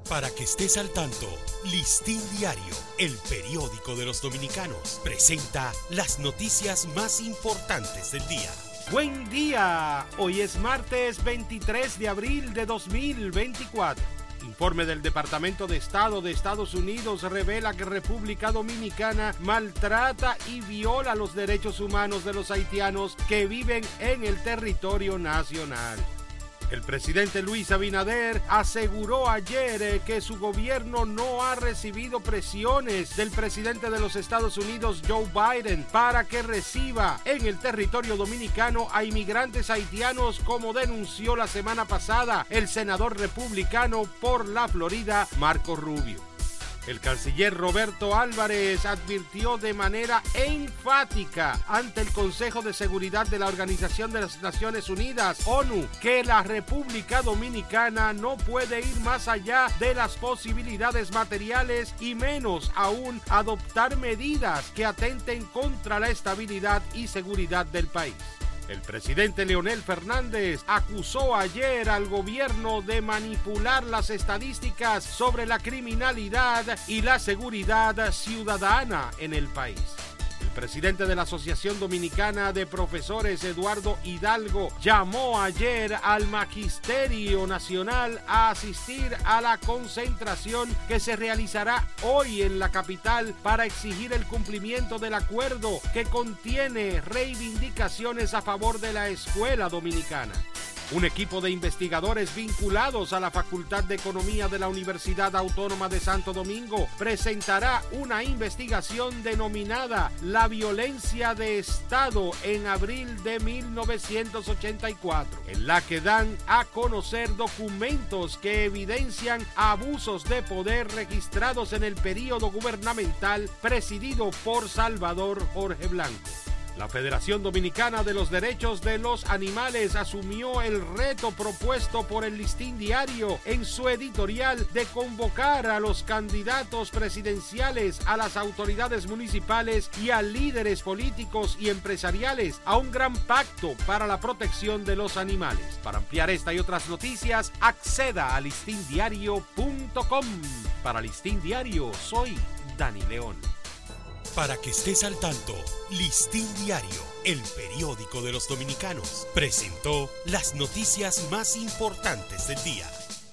Para que estés al tanto, Listín Diario, el periódico de los dominicanos, presenta las noticias más importantes del día. Buen día, hoy es martes 23 de abril de 2024. Informe del Departamento de Estado de Estados Unidos revela que República Dominicana maltrata y viola los derechos humanos de los haitianos que viven en el territorio nacional. El presidente Luis Abinader aseguró ayer que su gobierno no ha recibido presiones del presidente de los Estados Unidos, Joe Biden, para que reciba en el territorio dominicano a inmigrantes haitianos, como denunció la semana pasada el senador republicano por la Florida, Marco Rubio. El canciller Roberto Álvarez advirtió de manera enfática ante el Consejo de Seguridad de la Organización de las Naciones Unidas, ONU, que la República Dominicana no puede ir más allá de las posibilidades materiales y menos aún adoptar medidas que atenten contra la estabilidad y seguridad del país. El presidente Leonel Fernández acusó ayer al gobierno de manipular las estadísticas sobre la criminalidad y la seguridad ciudadana en el país. El presidente de la Asociación Dominicana de Profesores, Eduardo Hidalgo, llamó ayer al Magisterio Nacional a asistir a la concentración que se realizará hoy en la capital para exigir el cumplimiento del acuerdo que contiene reivindicaciones a favor de la escuela dominicana. Un equipo de investigadores vinculados a la Facultad de Economía de la Universidad Autónoma de Santo Domingo presentará una investigación denominada La violencia de Estado en abril de 1984, en la que dan a conocer documentos que evidencian abusos de poder registrados en el período gubernamental presidido por Salvador Jorge Blanco. La Federación Dominicana de los Derechos de los Animales asumió el reto propuesto por el Listín Diario en su editorial de convocar a los candidatos presidenciales, a las autoridades municipales y a líderes políticos y empresariales a un gran pacto para la protección de los animales. Para ampliar esta y otras noticias, acceda a listindiario.com. Para Listín Diario, soy Dani León. Para que estés al tanto, Listín Diario, el periódico de los dominicanos, presentó las noticias más importantes del día.